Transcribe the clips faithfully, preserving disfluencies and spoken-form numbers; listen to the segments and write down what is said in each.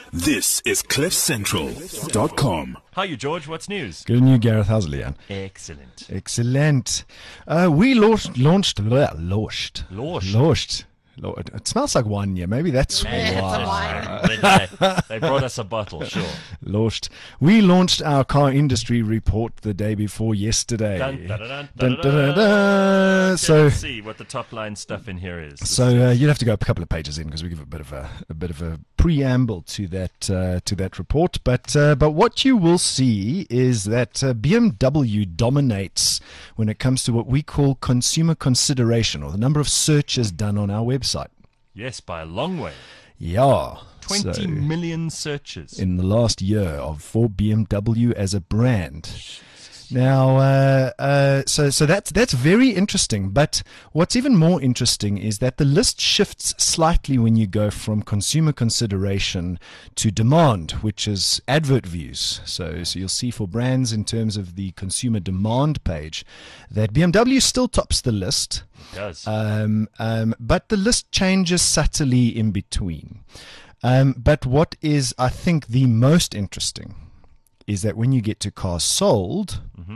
This is cliff central dot com. How are you, George? What's news? Good on you, Gareth. How's it, Leanne? Excellent. Excellent. Uh, we launched, launched, bleh, launched, Launched. launched. Lo- It it smells like wine, yeah. Maybe that's Yeah, why. it's a wine. they, they brought us a bottle, sure. Launched. We launched our car industry report the day before yesterday. Dun, dun, dun, dun, Dun, dun, dun, dun, dun. dun. Let's So, see what the top line stuff in here is. so uh, you'd have to go up a couple of pages in because we give a bit of a, a bit of a preamble to that uh, to that report. But uh, but what you will see is that uh, B M W dominates when it comes to what we call consumer consideration, or the number of searches done on our website. Yes, by a long way. Yeah. Twenty So, million searches. in the last year of for B M W as a brand. Now, uh, uh, so so that's that's very interesting. But what's even more interesting is that the list shifts slightly when you go from consumer consideration to demand, which is advert views. So so you'll see for brands in terms of the consumer demand page that B M W still tops the list. It does. Um, um, but the list changes subtly in between. Um, but what is, I think, the most interesting is that when you get to cars sold, Mm-hmm.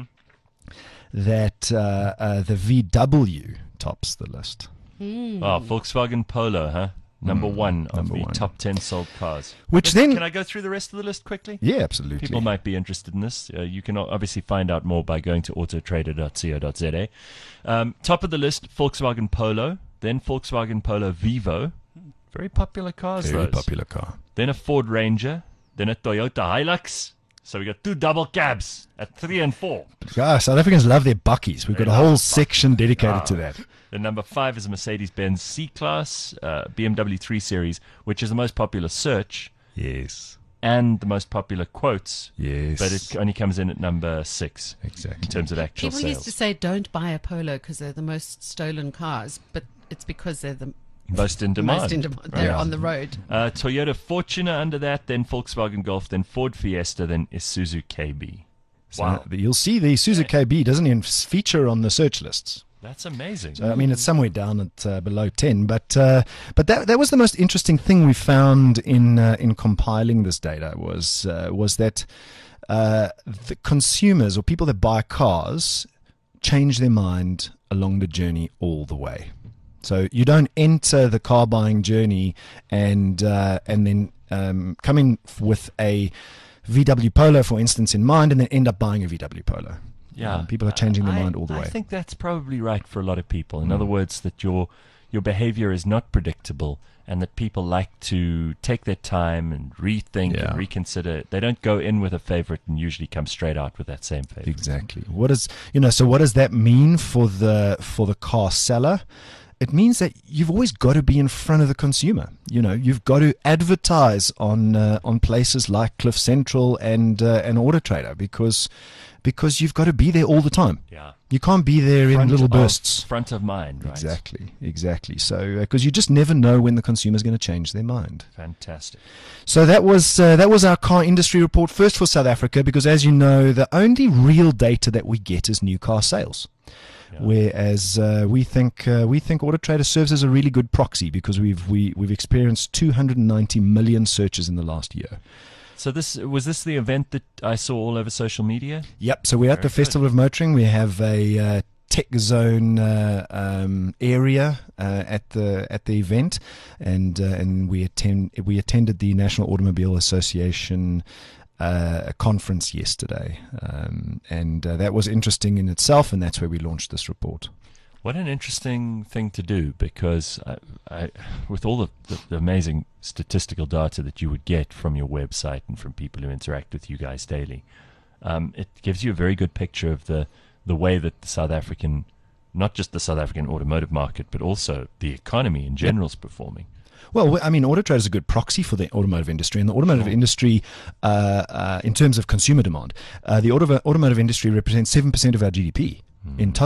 that uh, uh, the V W tops the list. Oh, Volkswagen Polo, huh? Number one of number the one. top ten sold cars. Which Let's- then- Can I go through the rest of the list quickly? Yeah, absolutely. People might be interested in this. Uh, you can o- obviously find out more by going to autotrader dot co dot za. Um, top of the list, Volkswagen Polo, then Volkswagen Polo Vivo. Very popular cars, Very those. popular car. Then a Ford Ranger, then a Toyota Hilux. So we got two double cabs at three and four. Ah, South Africans love their buckies. We've They got a love whole buck- section dedicated Ah. to that. Then number five is a Mercedes-Benz C-Class, uh, B M W three Series, which is the most popular search Yes. and the most popular quotes, Yes. but it only comes in at number six in Exactly. terms of actual People sales. used to say don't buy a Polo because they're the most stolen cars, but it's because they're the Most in demand. most in demand. Right. They're Yeah. on the road. Uh, Toyota Fortuner under that, then Volkswagen Golf, then Ford Fiesta, then Isuzu K B. So Wow. you'll see the Isuzu K B doesn't even feature on the search lists. That's amazing. So, I mean, it's somewhere down at uh, below ten, but uh, but that that was the most interesting thing we found in uh, in compiling this data was uh, was that uh, the consumers or people that buy cars change their mind along the journey all the way. So you don't enter the car buying journey and uh, and then um, come in with a V W Polo, for instance, in mind, and then end up buying a V W Polo. Yeah, Um, people are changing their I- mind all the I way. think that's probably right for a lot of people. In other words, that your your behavior is not predictable, and that people like to take their time and rethink Yeah. and reconsider. They don't go in with a favorite and usually come straight out with that same favorite. Exactly. What is you know? So what does that mean for the for the car seller? It means that you've always got to be in front of the consumer. You know, you've got to advertise on uh, on places like Cliff Central and uh, and AutoTrader because because you've got to be there all the time. Yeah, You can't be there in Front little of- bursts. front of mind. Right? Exactly, exactly. So because you just never know when the consumer's going to change their mind. Fantastic. So that was uh, that was our car industry report first for South Africa, because as you know, the only real data that we get is new car sales. Yeah. Whereas uh, we think uh, we think AutoTrader serves as a really good proxy because we've we, we've experienced two hundred ninety million searches in the last year. So this was this the event that I saw all over social media? Yep. So we're at Very the good. Festival of Motoring. We have a uh, tech zone uh, um, area uh, at the at the event, and uh, and we attend we attended the National Automobile Association uh, conference yesterday, um, and uh, that was interesting in itself, and that's where we launched this report. What an interesting thing to do, because I, I, with all the, the, the amazing statistical data that you would get from your website and from people who interact with you guys daily, um, it gives you a very good picture of the, the way that the South African, not just the South African automotive market, but also the economy in general is performing. Well, I mean, AutoTrader is a good proxy for the automotive industry, and the automotive Sure. industry, uh, uh, in terms of consumer demand, uh, the auto- automotive industry represents seven percent of our G D P in total.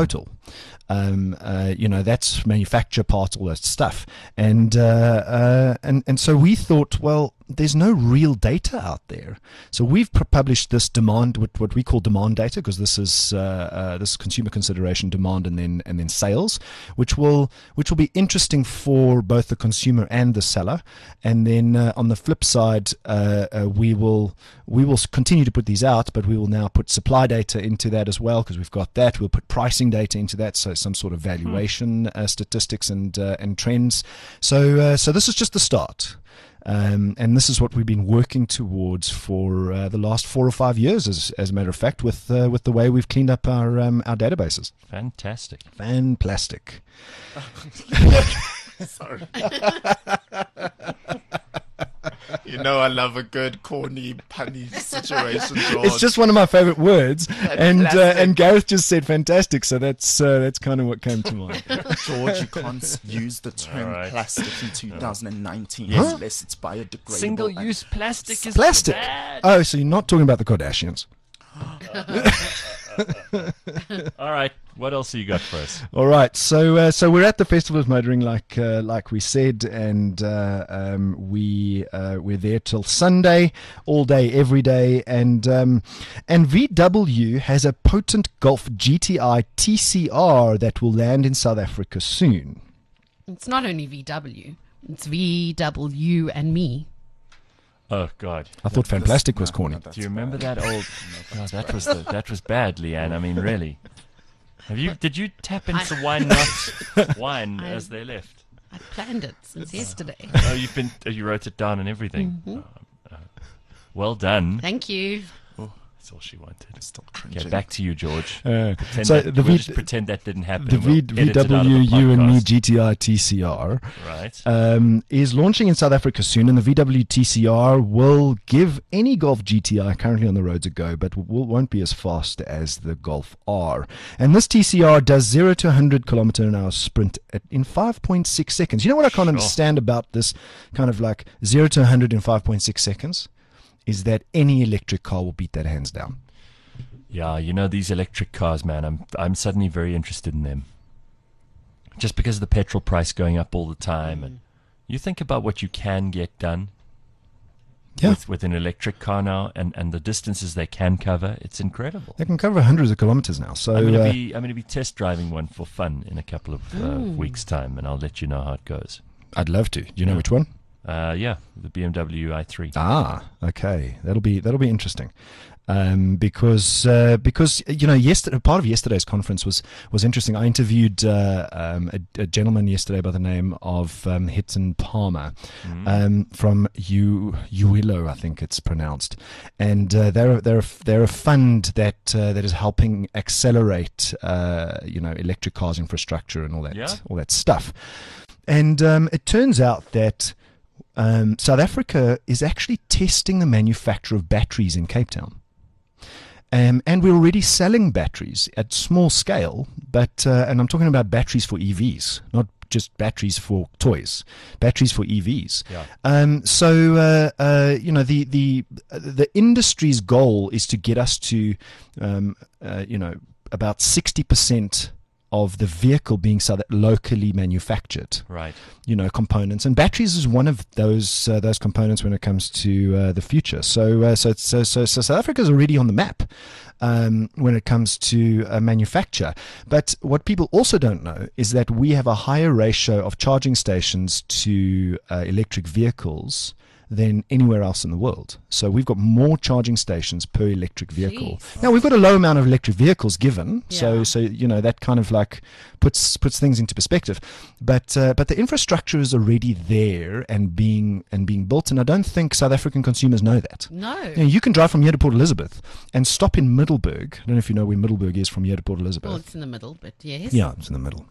Um, uh, you know, that's manufacture parts, all that stuff. And, uh, uh, and, and so we thought, well, there's no real data out there. So we've pr- published this demand, what, what we call demand data, because this is uh, uh, this is consumer consideration, demand, and then and then sales, which will which will be interesting for both the consumer and the seller. And then uh, on the flip side, uh, uh, we will we will continue to put these out, but we will now put supply data into that as well, because we've got that. We'll put pricing data into that, so some sort of valuation uh, statistics and uh, and trends. So uh, so this is just the start. Um, and this is what we've been working towards for uh, the last four or five years, as, as a matter of fact, with uh, with the way we've cleaned up our um, our databases. Fantastic. Fan plastic. Sorry. You know, I love a good corny, punny situation, George. It's just one of my favorite words, and uh, and Gareth just said fantastic, so that's uh, that's kind of what came to mind. George, you can't use the term right. plastic in two thousand nineteen Huh? unless it's biodegradable. Single-use plastic is Plastic. bad. Oh, so you're not talking about the Kardashians? All right. What else have you got for us? All right, so uh, so we're at the Festival of Motoring, like uh, like we said, and uh, um, we uh, we're there till Sunday, all day, every day, and um, and V W has a potent Golf G T I T C R that will land in South Africa soon. It's not only V W, it's V W and me. Oh God. I thought Fan Plastic was corny. Do you remember that old? Oh, that was the, that was bad, Leanne. I mean, really. Have you? Did you tap into Wine Not Wine I- as they left? I planned it since yesterday. Oh, you've been. Oh, you wrote it down and everything. Mm-hmm. Oh, uh, well done. Thank you. That's all she wanted. Stop Okay, cringing. back to you, George. Uh, Pretend so that, the we'll V- just pretend that didn't happen. the and we'll v- edit it out of the VW You and Me podcast. G T I T C R Right. um, is launching in South Africa soon, and the V W T C R will give any Golf G T I currently on the roads a go, but will, won't be as fast as the Golf R. And this T C R does zero to one hundred kilometer an hour sprint at, in five point six seconds. You know what I can't Sure. understand about this kind of like zero to one hundred in five point six seconds? Is that any electric car will beat that hands down. Yeah, you know these electric cars, man. I'm I'm suddenly very interested in them. Just because of the petrol price going up all the time, and you think about what you can get done Yeah. with, with an electric car now, and, and the distances they can cover. It's incredible. They can cover hundreds of kilometers now. So I'm gonna uh, be I'm gonna be test driving one for fun in a couple of uh, weeks' time, and I'll let you know how it goes. I'd love to. Do you know Yeah. which one? Uh, yeah, the B M W i three. Ah, okay. That'll be that'll be interesting. Um, because uh, because you know yesterday part of yesterday's conference was was interesting. I interviewed uh, um, a, a gentleman yesterday by the name of um, Hitson Palmer um, from U Uilo, I think it's pronounced, and uh, they're they're they're a fund that uh, that is helping accelerate uh, you know electric cars infrastructure and all that Yeah. all that stuff. And um, it turns out that um, South Africa is actually testing the manufacture of batteries in Cape Town. Um, and we're already selling batteries at small scale, but uh, and I'm talking about batteries for E Vs, not just batteries for toys, batteries for E Vs. Yeah. Um, so uh, uh, you know the the the industry's goal is to get us to um, uh, you know about sixty percent of the vehicle being so that locally manufactured, Right. you know, components, and batteries is one of those uh, those components when it comes to uh, the future. So, uh, so, so, so, so South Africa is already on the map um, when it comes to uh, manufacture. But what people also don't know is that we have a higher ratio of charging stations to uh, electric vehicles than anywhere else in the world. So we've got more charging stations per electric vehicle. Jeez. Now we've got a low amount of electric vehicles given, so Yeah. so you know that kind of like puts puts things into perspective. But uh, but the infrastructure is already there and being and being built, and I don't think South African consumers know that. No. You know, you can drive from here to Port Elizabeth and stop in Middleburg. I don't know if you know where Middleburg is from here to Port Elizabeth. Well, it's in the middle, but yes. Yeah, it's in the middle.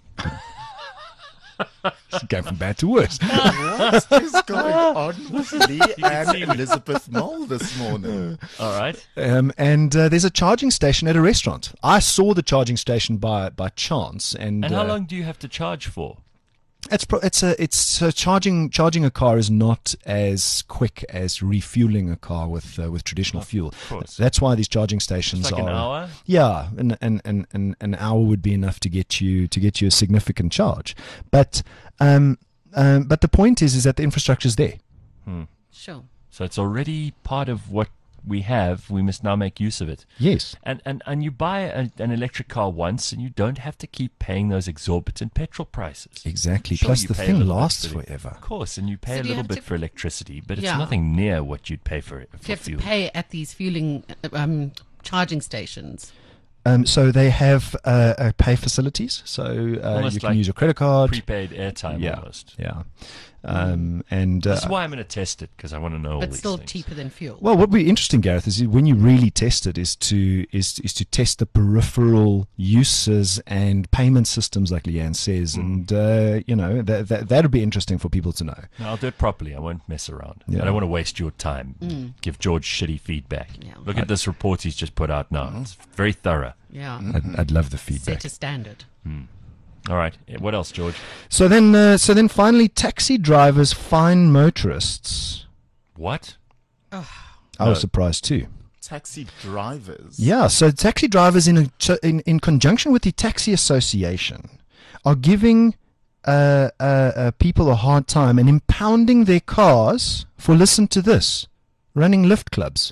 It's going from bad to worse. What is going on with Lee and Elizabeth Mole this morning? All right. Um, and uh, there's a charging station at a restaurant. I saw the charging station by by chance. And, And how uh, long do you have to charge for? It's pro- it's a it's so charging charging a car is not as quick as refueling a car with uh, with traditional fuel. Of course. That's why these charging stations It's like are an hour. Yeah, and and, and, and an hour would be enough to get you to get you a significant charge. But um, um but the point is is that the infrastructure is there. Sure. So it's already part of what we have. We must now make use of it. Yes. And and, and you buy a, an electric car once, and you don't have to keep paying those exorbitant petrol prices. Exactly. Sure, Plus you the pay a thing little bit lasts for the- forever. Of course, and you pay So a do you little have bit to- for electricity, but it's Yeah. nothing near what you'd pay for it Do for you have fuel. to pay at these fueling uh, um, charging stations? Um, so they have uh, uh, pay facilities. So uh, Almost you can like use your credit card. Prepaid airtime yeah. almost. Yeah. Um, and uh, This is why I'm going to test it, because I want to know all But these still things. cheaper than fuel. Well, what would be interesting, Gareth, is when you really test it, is to is is to test the peripheral uses and payment systems, like Leanne says, Mm. and uh, you know that that that'd be interesting for people to know. No, I'll do it properly. I won't mess around. Yeah. I don't want to waste your time. Give George shitty feedback. Yeah. Look at this report he's just put out now. It's very thorough. Yeah. I'd, I'd love the feedback. Set a standard. All right. Eh, What else, George? So then, uh, so then, finally, taxi drivers fine motorists. What? I No. was surprised too. Taxi drivers. Yeah, so taxi drivers, in a, in in conjunction with the Taxi Association, are giving uh, uh, uh, people a hard time and impounding their cars for, listen to this, running lift clubs.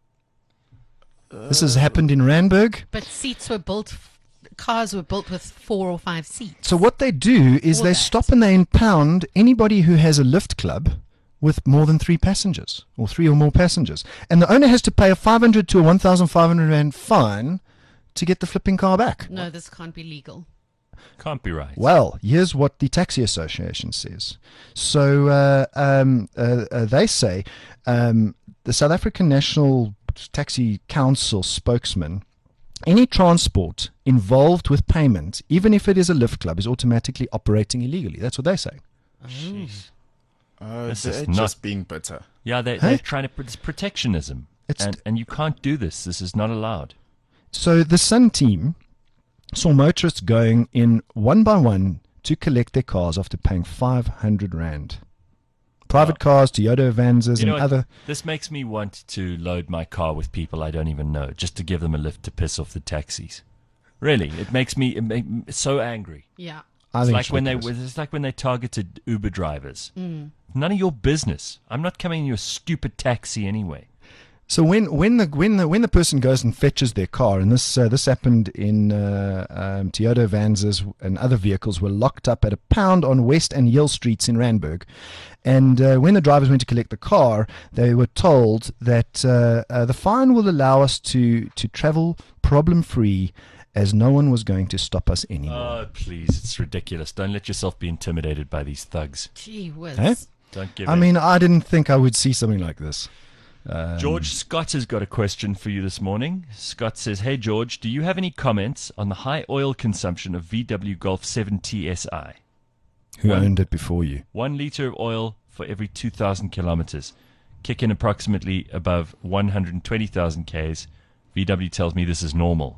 This has happened in Randburg. But seats were built, cars were built with four or five seats. So what they do is All they that. stop and they impound anybody who has a lift club with more than three passengers or three or more passengers. And the owner has to pay a five hundred to a one thousand five hundred rand fine to get the flipping car back. No, this can't be legal. Can't be right. Well, here's what the Taxi Association says. So uh, um, uh, uh, they say um, the South African National Taxi Council spokesman, any transport involved with payment, even if it is a lift club, is automatically operating illegally. That's what they say. Jeez. Oh, This they're is not- just being bitter. Yeah, they, Hey? they're trying to. It's protectionism, It's- and and you can't do this. This is not allowed. So the Sun team saw motorists going in one by one to collect their cars after paying five hundred rand. Private cars, Toyota Avanzas, You know and what? other. This makes me want to load my car with people I don't even know, just to give them a lift to piss off the taxis. Really, it makes me it make, me so angry. Yeah. I It's think like it's when they ridiculous. it's like when they targeted Uber drivers. None of your business. I'm not coming in your stupid taxi anyway. So when when the when the when the person goes and fetches their car, and this uh, this happened in uh, um, Toyota Avanzas and other vehicles were locked up at a pound on West and Yale Streets in Randburg, and uh, when the drivers went to collect the car, they were told that uh, uh, the fine will allow us to to travel problem free, as no one was going to stop us anymore. Oh, please, it's ridiculous. Don't let yourself be intimidated by these thugs. Gee whiz. Eh? Don't give I in. mean, I didn't think I would see something like this. Um, George Scott has got a question for you this morning. Scott says, "Hey George, do you have any comments on the high oil consumption of V W Golf seven T S I? who one- owned it before you? One liter of oil for every two thousand kilometers. Kick in approximately above one hundred twenty thousand Ks. V W tells me this is normal."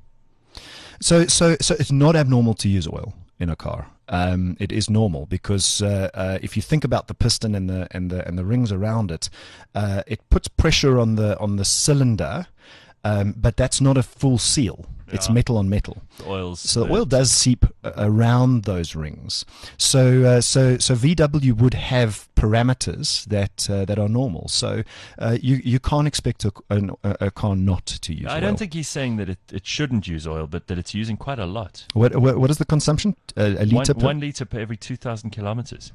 So, so, so it's not abnormal to use oil in a car. Um, it is normal because uh, uh, if you think about the piston and the and the and the rings around it, uh, it puts pressure on the on the cylinder, um, but that's not a full seal. It's Yeah. metal on metal. The oil's So the oil does seep uh, around those rings. So, uh, so, so V W would have parameters that uh, that are normal. So uh, you you can't expect a, a, a car not to use I oil. don't think he's saying that it, it shouldn't use oil, but that it's using quite a lot. What what, what is the consumption? Uh, a One, liter per. one liter per every two thousand kilometers.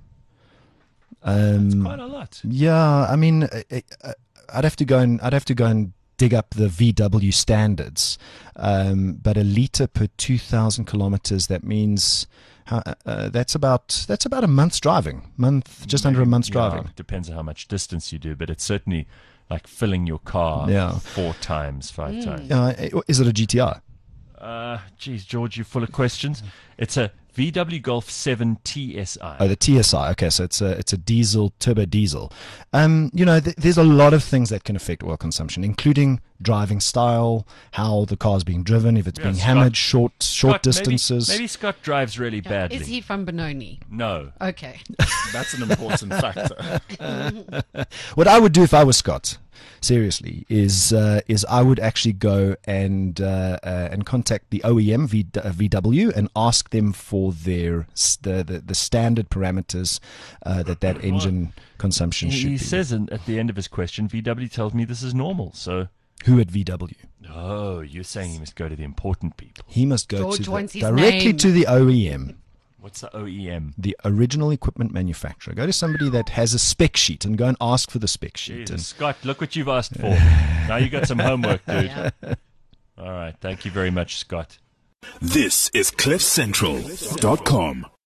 um, Quite a lot. Yeah, I mean, uh, uh, I'd have to go and I'd have to go and dig up the V W standards. Um, but a liter per two thousand kilometers, that means how, uh, that's about that's about a month's driving, month just under a month's Yeah, driving. depends on how much distance you do, but it's certainly like filling your car Yeah. four times, five Mm. times. Uh, is it a G T I? Uh, geez, George, you're full of questions. It's a V W Golf seven T S I. Oh, the T S I. Okay, so it's a it's a diesel, turbo diesel. Um, you know, th- there's a lot of things that can affect oil consumption, including driving style, how the car's being driven, if it's Yeah, being Scott- hammered short short Scott, maybe- distances. Maybe, Scott drives really Yeah. badly. Is he from Benoni? No. Okay. That's an important factor. What I would do if I was Scott, seriously, is uh, is I would actually go and uh, uh, and contact the O E M v, uh, V W and ask them for their s- the the, the standard parameters uh, that that engine consumption He, should he be. says in, at the end of his question, V W tells me this is normal. So, Who at V W? oh, you're saying he must go to the important people. He must go George to wants the, his directly name. to the O E M. What's the O E M? The original equipment manufacturer. Go to somebody that has a spec sheet and go and ask for the spec sheet. Jesus, Scott, look what you've asked for. Now you got some homework, dude. Yeah. All right. Thank you very much, Scott. This is cliff central dot com.